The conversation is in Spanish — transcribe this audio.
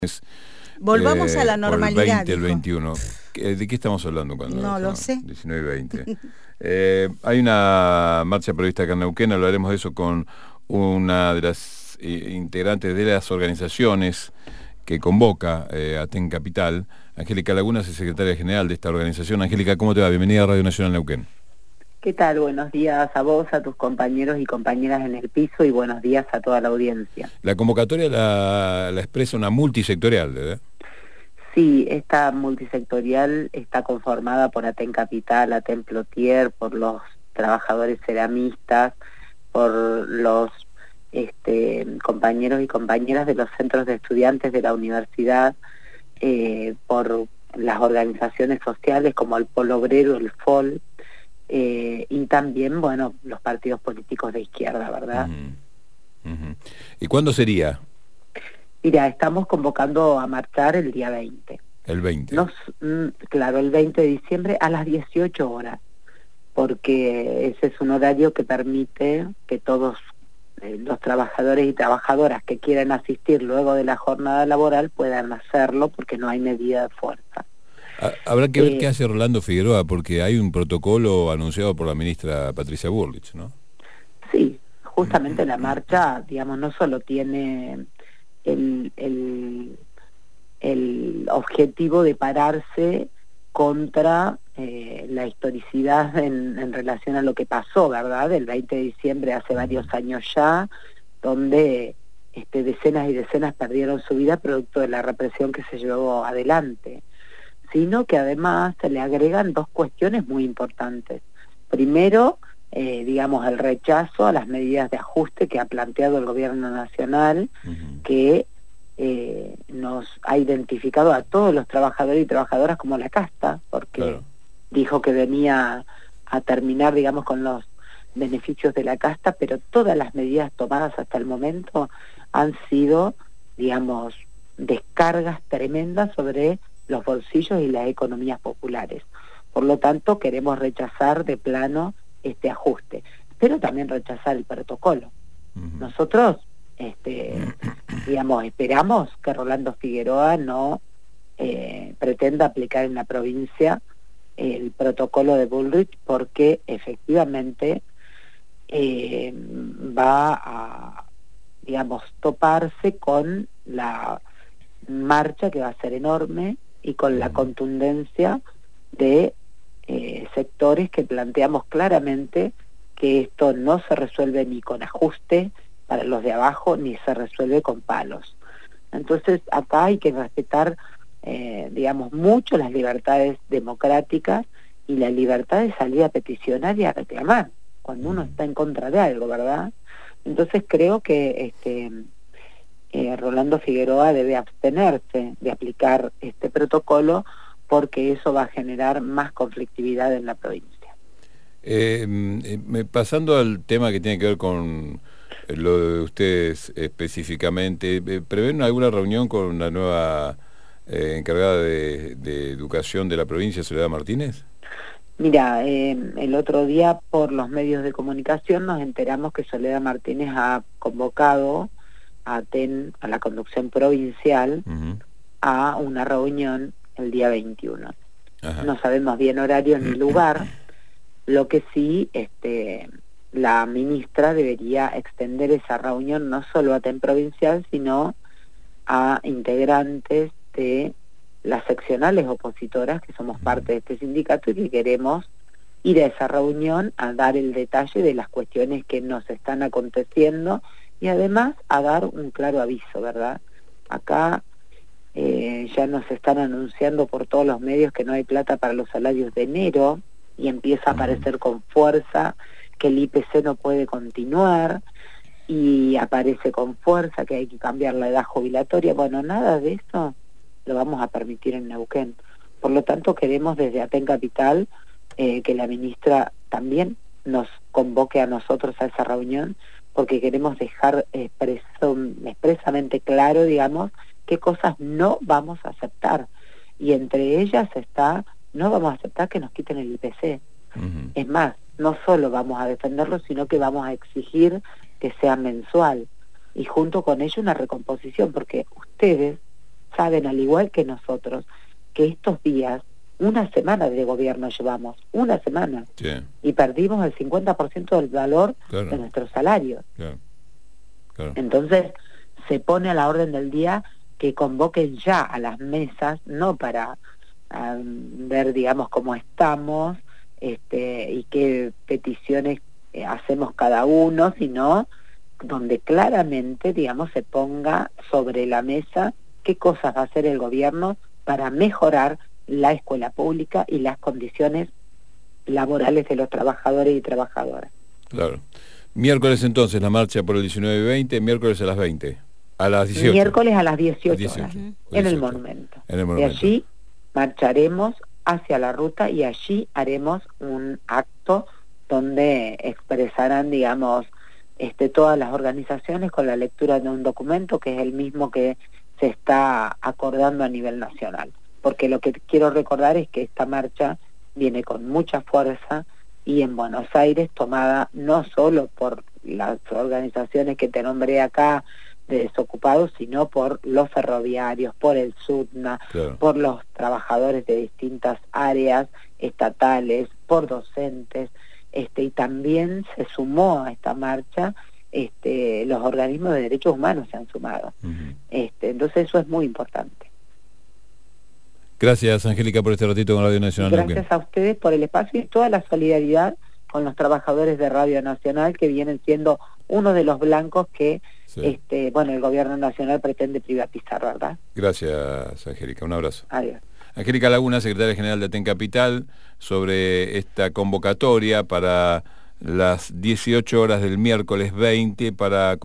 Es, Volvamos a la por normalidad. el 20, el 21. ¿De qué estamos hablando cuando No lo sé. 19 y 20. Hay una marcha prevista acá en Neuquén, hablaremos de eso con una de las integrantes de las organizaciones que convoca Aten Capital. Angélica Lagunas es secretaria general de esta organización. Angélica, ¿cómo te va? Bienvenida a Radio Nacional Neuquén. ¿Qué tal? Buenos días a vos, a tus compañeros y compañeras en el piso y buenos días a toda la audiencia. La convocatoria la expresa una multisectorial, ¿verdad? Sí, esta multisectorial está conformada por Aten Capital, Aten Plotier, por los trabajadores ceramistas, por los compañeros y compañeras de los centros de estudiantes de la universidad, por las organizaciones sociales como el Polo Obrero, el FOL, y también, bueno, los partidos políticos de izquierda, ¿verdad? ¿Y cuándo sería? Mira, estamos convocando a marchar el día 20. El 20. Claro, el 20 de diciembre a las 18 horas, porque ese es un horario que permite que todos los trabajadores y trabajadoras que quieran asistir luego de la jornada laboral puedan hacerlo, porque no hay medida de fuerza. Habrá que ver qué hace Rolando Figueroa, porque hay un protocolo anunciado por la ministra Patricia Bullrich, ¿no? Sí, justamente la marcha, digamos, no solo tiene el objetivo de pararse contra la historicidad en relación a lo que pasó, ¿verdad? El 20 de diciembre hace varios años ya, donde decenas y decenas perdieron su vida producto de la represión que se llevó adelante, sino que además se le agregan dos cuestiones muy importantes. Primero, digamos, el rechazo a las medidas de ajuste que ha planteado el gobierno nacional, que nos ha identificado a todos los trabajadores y trabajadoras como la casta, porque dijo que venía a terminar, digamos, con los beneficios de la casta, pero todas las medidas tomadas hasta el momento han sido, digamos, descargas tremendas sobre los bolsillos y las economías populares. Por lo tanto, queremos rechazar de plano este ajuste, pero también rechazar el protocolo. Nosotros, digamos, esperamos que Rolando Figueroa no pretenda aplicar en la provincia el protocolo de Bullrich, porque efectivamente va a, digamos, toparse con la marcha que va a ser enorme y con la contundencia de sectores que planteamos claramente que esto no se resuelve ni con ajuste para los de abajo, ni se resuelve con palos. Entonces acá hay que respetar, digamos, mucho las libertades democráticas y la libertad de salir a peticionar y a reclamar cuando uno está en contra de algo, ¿verdad? Entonces creo que Rolando Figueroa debe abstenerse de aplicar este protocolo, porque eso va a generar más conflictividad en la provincia. Pasando al tema que tiene que ver con lo de ustedes específicamente, ¿prevén alguna reunión con la nueva encargada de educación de la provincia, Soledad Martínez? Mira, el otro día por los medios de comunicación nos enteramos que Soledad Martínez ha convocado a la conducción provincial a una reunión el día 21. No sabemos bien horario ni lugar, lo que sí, la ministra debería extender esa reunión no solo a Aten provincial, sino a integrantes de las seccionales opositoras, que somos parte de este sindicato y que queremos ir a esa reunión a dar el detalle de las cuestiones que nos están aconteciendo y además a dar un claro aviso, ¿verdad? Acá ya nos están anunciando por todos los medios que no hay plata para los salarios de enero y empieza a aparecer con fuerza que el IPC no puede continuar y aparece con fuerza que hay que cambiar la edad jubilatoria. Bueno, nada de eso lo vamos a permitir en Neuquén. Por lo tanto, queremos desde Aten Capital que la ministra también nos convoque a nosotros a esa reunión, porque queremos dejar expresamente claro, digamos, qué cosas no vamos a aceptar. Y entre ellas está, no vamos a aceptar que nos quiten el IPC. Es más, no solo vamos a defenderlo, sino que vamos a exigir que sea mensual. Y junto con ello una recomposición, porque ustedes saben, al igual que nosotros, que estos días, una semana de gobierno llevamos, una semana, Sí. y perdimos el 50% del valor Claro. de nuestros salarios. Claro. Claro. Entonces, se pone a la orden del día que convoquen ya a las mesas, no para ver, digamos, cómo estamos y qué peticiones hacemos cada uno, sino donde claramente, digamos, se ponga sobre la mesa qué cosas va a hacer el gobierno para mejorar la escuela pública y las condiciones laborales de los trabajadores y trabajadoras. Claro. Miércoles entonces la marcha por el 19 y 20, miércoles a las 20, a las 18. Miércoles a las 18 18, horas, 18. en el monumento. En el Y monumento. allí marcharemos hacia la ruta y allí haremos un acto donde expresarán, digamos, todas las organizaciones con la lectura de un documento que es el mismo que se está acordando a nivel nacional. Porque lo que quiero recordar es que esta marcha viene con mucha fuerza y en Buenos Aires tomada no solo por las organizaciones que te nombré acá de desocupados, sino por los ferroviarios, por el SUTNA, Claro. por los trabajadores de distintas áreas estatales, por docentes, y también se sumó a esta marcha, los organismos de derechos humanos se han sumado. Entonces eso es muy importante. Gracias, Angélica, por este ratito con Radio Nacional. Gracias a ustedes por el espacio y toda la solidaridad con los trabajadores de Radio Nacional, que vienen siendo uno de los blancos que, Sí. el gobierno nacional pretende privatizar, ¿verdad? Gracias, Angélica. Un abrazo. Adiós. Angélica Laguna, secretaria general de Aten Capital, sobre esta convocatoria para las 18 horas del miércoles 20 para